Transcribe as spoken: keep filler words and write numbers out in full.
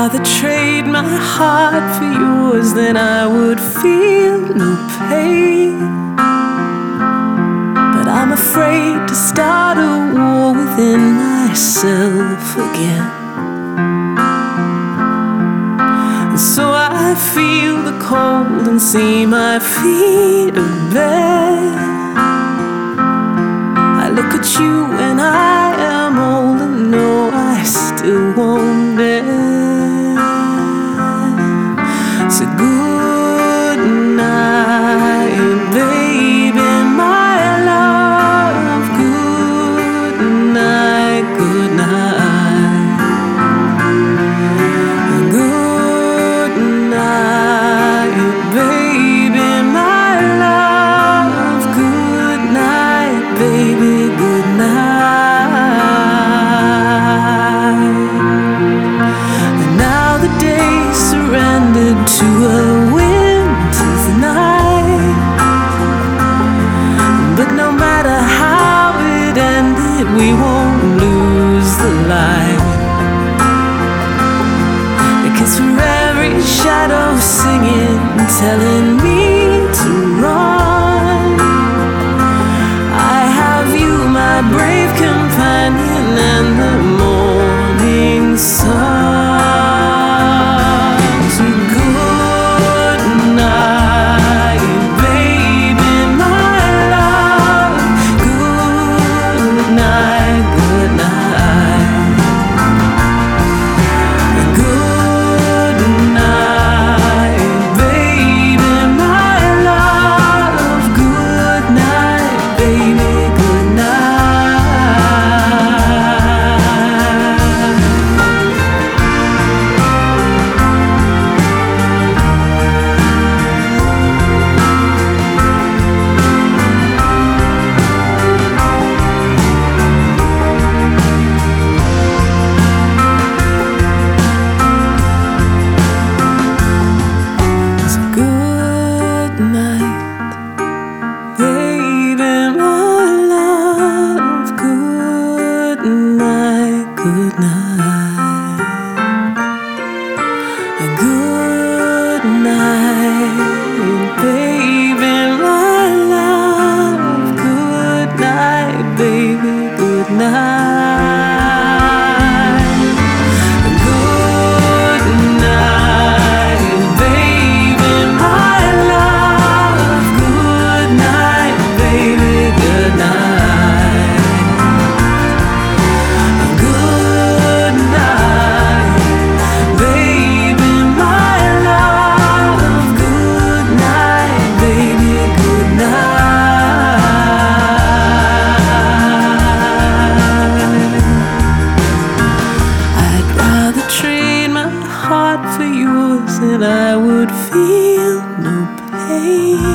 rather trade my heart for yours than I would feel no pain. But I'm afraid to start a war within myself again. And so I feel the cold and see my feet are bare. I look at you and I am old and know I still won't dare. So good night, baby, my love. Good night, good night. Good night, baby, my love. Good night, baby, good night. And now the day surrendered to a winter's night. But no matter how it ended, we won't lose the light. Because for every shadow singing, telling me to run, I have you, my brave companion, and the morning sun. So good night, baby, my love. Good night, good night. Good night, baby, my love. Good night, baby, good So good night, baby, my love. Good night, good night. Good night, baby, my love. Good night, baby, good night. Good night, baby, my love. Good night, baby, good night. Good night, baby, my love. Good night, baby, good night. I'd rather trade my heart for yours than I would feel no pain.